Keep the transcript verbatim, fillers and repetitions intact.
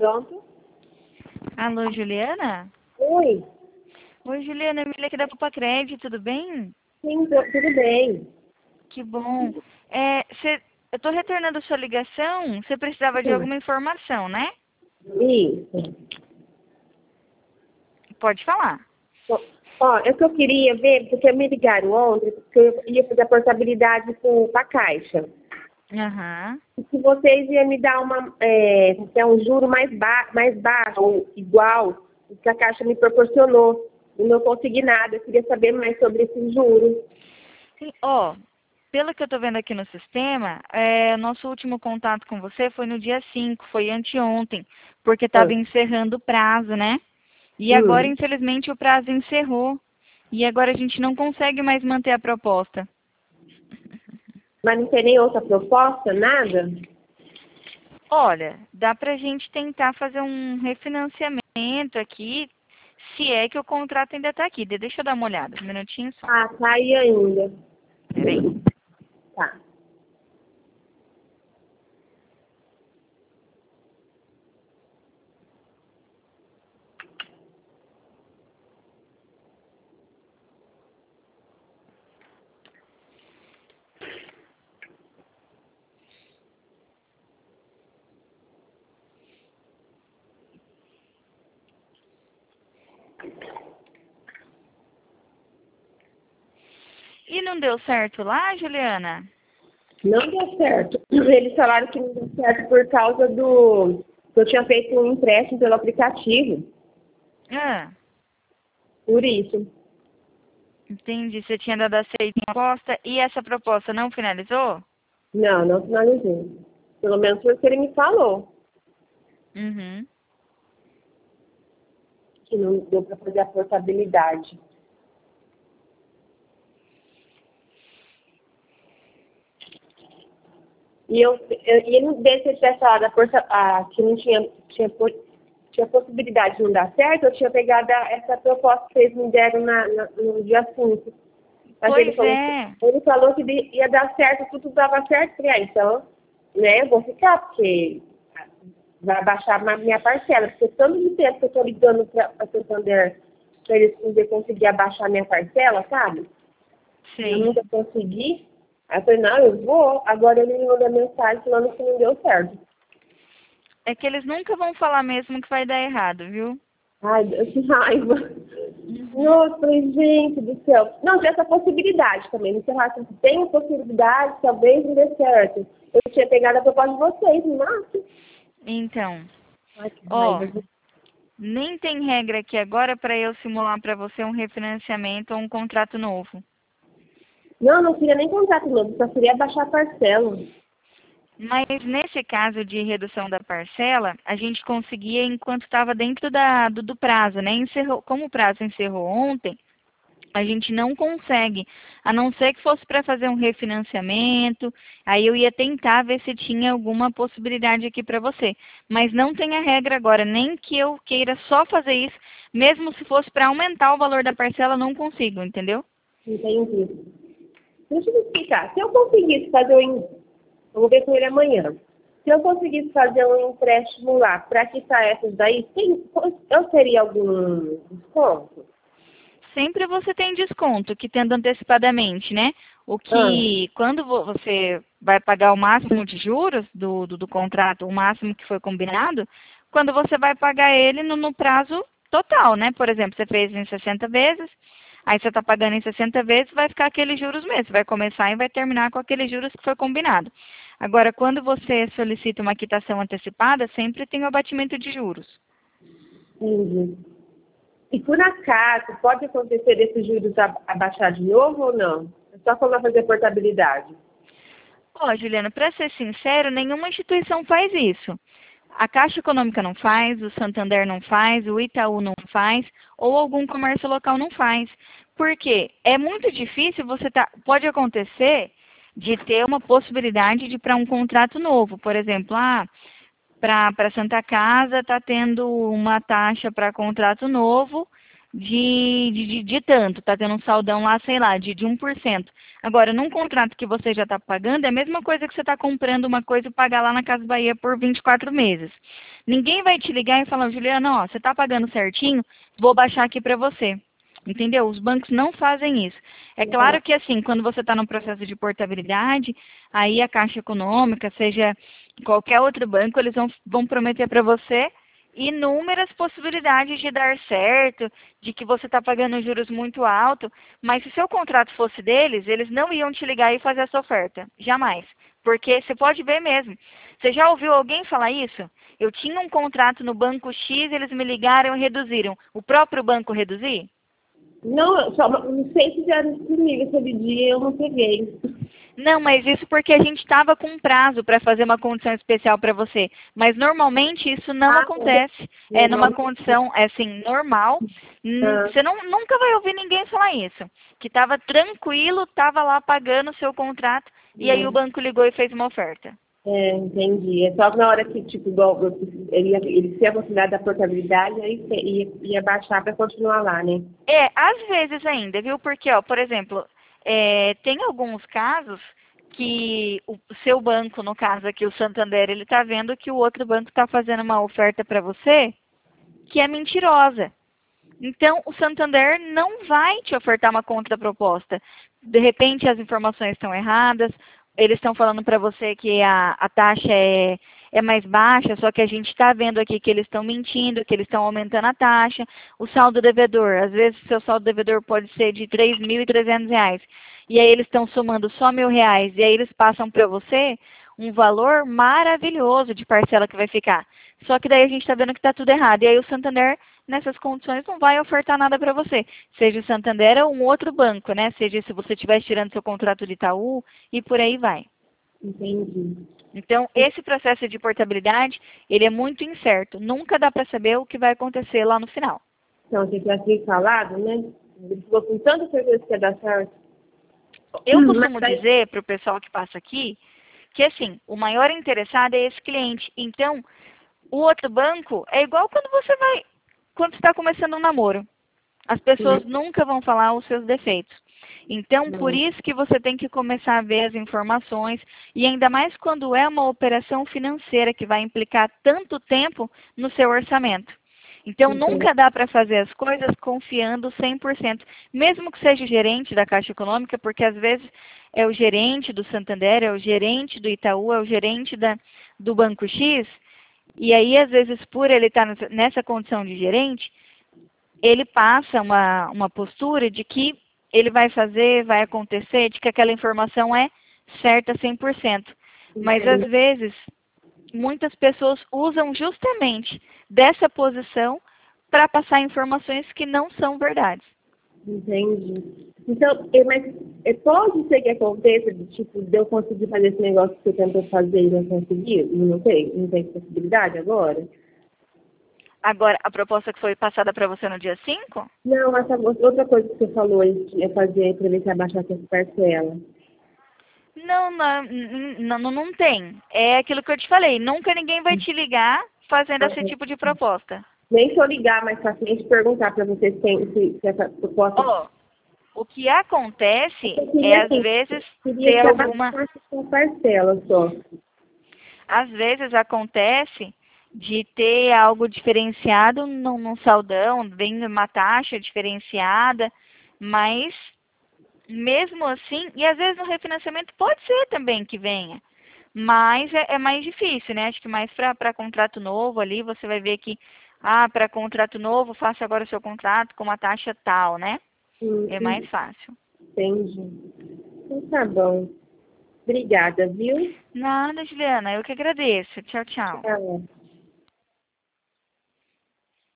Pronto? Alô, Juliana? Oi. Oi, Juliana, Emília aqui da Papacred, tudo bem? Sim, tu- tudo bem. Que bom. É, cê, eu estou retornando a sua ligação, você precisava de Sim. alguma informação, né? Isso. Pode falar. Ó, ó, é o que eu queria ver, porque me ligaram ontem, porque eu ia fazer a portabilidade para a Caixa. Aham. E se vocês iam me dar uma, é, é um juro mais, ba mais baixo, ou igual, do que a Caixa me proporcionou. E não consegui nada. Eu queria saber mais sobre esse juro. Sim, ó, pelo que eu estou vendo aqui no sistema, é, nosso último contato com você foi no dia cinco, foi anteontem, porque estava Ah, encerrando o prazo, né? E agora, hum. infelizmente, o prazo encerrou. E agora a gente não consegue mais manter a proposta. Mas não tem nem outra proposta, nada? Olha, dá pra gente tentar fazer um refinanciamento aqui, se é que o contrato ainda tá aqui. De- Deixa eu dar uma olhada, um minutinho só. Ah, tá aí ainda. Peraí. Tá. E não deu certo lá, Juliana? Não deu certo. Eles falaram que não deu certo por causa do... Eu tinha feito um empréstimo pelo aplicativo. Ah, Por isso. entendi. Você tinha dado aceito em proposta e essa proposta não finalizou? Não, não finalizei. Pelo menos foi o que ele me falou. Uhum. Que não deu para fazer a portabilidade. E eu, eu, e ele não deixa se eu tivesse falado a porta, a, que não tinha, tinha, po- tinha possibilidade de não dar certo, eu tinha pegado a- essa proposta que eles me deram na, na- no dia cinco. Mas ele Pois falou, é. ele falou que de- ia dar certo, tudo dava certo. Falei, ah, então, né, eu vou ficar, porque vai baixar a minha parcela. Porque tanto de tempo que eu estou ligando para a Santander para eles poderem conseguir abaixar a minha parcela, sabe? E eu Sim. nunca consegui. Aí eu falei, não, eu vou. Agora ele me mandou mensagem falando que não deu certo. É que eles nunca vão falar mesmo que vai dar errado, viu? Ai, Deus, que raiva. Uhum. Nossa, falei, gente do céu. Não, tem essa possibilidade também. Me falar assim, tem possibilidade, talvez não dê certo. Eu tinha pegado a proposta de vocês, nossa. Então, Ai, que ó, raiva. nem tem regra aqui agora para eu simular para você um refinanciamento ou um contrato novo. Não, não queria nem contrato novo, só queria baixar a parcela. Mas nesse caso de redução da parcela, a gente conseguia enquanto estava dentro da, do, do prazo, né? Encerrou, como o prazo encerrou ontem, a gente não consegue, a não ser que fosse para fazer um refinanciamento, aí eu ia tentar ver se tinha alguma possibilidade aqui para você. Mas não tem a regra agora, nem que eu queira só fazer isso, mesmo se fosse para aumentar o valor da parcela, eu não consigo, entendeu? Entendi. Deixa eu me explicar. Se eu conseguisse fazer um... em- Vamos ver com ele amanhã. Se eu conseguisse fazer um empréstimo lá para quitar essas daí, tem, eu teria algum desconto? Sempre você tem desconto, que tendo antecipadamente, né? O Ah, que, quando vo- você vai pagar o máximo de juros do, do, do contrato, o máximo que foi combinado, quando você vai pagar ele no, no prazo total, né? Por exemplo, você fez em sessenta vezes, aí você está pagando em sessenta vezes, vai ficar aqueles juros mesmo. Você vai começar e vai terminar com aqueles juros que foi combinado. Agora, quando você solicita uma quitação antecipada, sempre tem o abatimento de juros. entendi. E por acaso, pode acontecer desses juros a- abaixar de novo ou não? É só quando vai fazer portabilidade. Ó, Juliana, para ser sincero, nenhuma instituição faz isso. A Caixa Econômica não faz, o Santander não faz, o Itaú não faz, ou algum comércio local não faz. Por quê? É muito difícil você tá. Pode acontecer de ter uma possibilidade de para um contrato novo. Por exemplo, ah, para Santa Casa está tendo uma taxa para contrato novo de, de, de, de tanto, tá tendo um saldão lá, sei lá, de, de um por cento. Agora, num contrato que você já está pagando, é a mesma coisa que você está comprando uma coisa e pagar lá na Casa Bahia por vinte e quatro meses. Ninguém vai te ligar e falar, Juliana, ó, você está pagando certinho, vou baixar aqui para você. Entendeu? Os bancos não fazem isso. É claro que, assim, quando você está no processo de portabilidade, aí a Caixa Econômica, seja qualquer outro banco, eles vão, vão prometer para você inúmeras possibilidades de dar certo, de que você está pagando juros muito alto, mas se seu contrato fosse deles, eles não iam te ligar e fazer essa oferta. Jamais. Porque você pode ver mesmo. Você já ouviu alguém falar isso? Eu tinha um contrato no banco X, eles me ligaram e reduziram. O próprio banco reduzir? Não, só, não sei se já comigo aquele dia, eu não peguei. Não, mas isso porque a gente estava com um prazo para fazer uma condição especial para você. Mas normalmente isso não Ah, acontece. É numa condição, é assim, normal. ah, Você não, nunca vai ouvir ninguém falar isso. Que estava tranquilo, estava lá pagando o seu contrato, e aí o banco ligou e fez uma oferta. é, entendi. É só na hora que, tipo, igual, ele, ia- ele se a possibilidade da portabilidade, aí ia, ia baixar para continuar lá, né? É, às vezes ainda, viu? Porque, ó, por exemplo, é, tem alguns casos que o seu banco, no caso aqui o Santander, ele está vendo que o outro banco está fazendo uma oferta para você que é mentirosa. Então, o Santander não vai te ofertar uma contraproposta. De repente, as informações estão erradas, eles estão falando para você que a, a taxa é, é mais baixa, só que a gente está vendo aqui que eles estão mentindo, que eles estão aumentando a taxa. O saldo devedor, às vezes, seu saldo devedor pode ser de três mil e trezentos reais. E aí eles estão somando só mil reais, e aí eles passam para você um valor maravilhoso de parcela que vai ficar. Só que daí a gente está vendo que está tudo errado. E aí o Santander, nessas condições, não vai ofertar nada para você. Seja o Santander ou um outro banco, né? Seja se você estiver tirando seu contrato de Itaú e por aí vai. Entendi. Então, esse processo de portabilidade, ele é muito incerto. Nunca dá para saber o que vai acontecer lá no final. Então, você já tinha falado, né? Ele ficou com tanta certeza que ia dar certo. Eu Hum, costumo mas daí- dizer para o pessoal que passa aqui que, assim, o maior interessado é esse cliente. Então, o outro banco é igual quando você vai, quando está começando um namoro. As pessoas nunca vão falar os seus defeitos. Então, por Não. isso que você tem que começar a ver as informações, e ainda mais quando é uma operação financeira que vai implicar tanto tempo no seu orçamento. Então, Entendi. nunca dá para fazer as coisas confiando cem por cento. Mesmo que seja gerente da Caixa Econômica, porque às vezes é o gerente do Santander, é o gerente do Itaú, é o gerente da, do Banco X, e aí, às vezes, por ele estar nessa condição de gerente, ele passa uma, uma postura de que ele vai fazer, vai acontecer, de que aquela informação é certa cem por cento. Mas, às vezes, muitas pessoas usam justamente dessa posição para passar informações que não são verdades. Entendi. Então, é, mas é, pode ser que aconteça, de, tipo, de eu conseguir fazer esse negócio que você tentou fazer e não conseguiu? E não tem? Não tem possibilidade agora? Agora, a proposta que foi passada para você no dia cinco? Não, essa outra coisa que você falou aí, que é fazer para ver se abaixar essa parcela. Não, não, não, não tem. É aquilo que eu te falei. Nunca ninguém vai te ligar fazendo esse tipo de proposta. Nem se eu ligar mais pra frente e perguntar para você se, tem, se, se essa proposta... Ó, o que acontece Eu é, queria, às assim, vezes, queria ter que alguma... abaixasse essa parcela só. Às vezes acontece de ter algo diferenciado num, num saldão, vem uma taxa diferenciada, mas mesmo assim, e às vezes no refinanciamento pode ser também que venha, mas é, é mais difícil, né? Acho que mais para contrato novo ali, você vai ver que, ah, para contrato novo, faça agora o seu contrato com uma taxa tal, né? Hum, É hum, mais fácil. entendi. Então tá bom. Obrigada, viu? Nada, Juliana, eu que agradeço. Tchau, tchau. Tchau.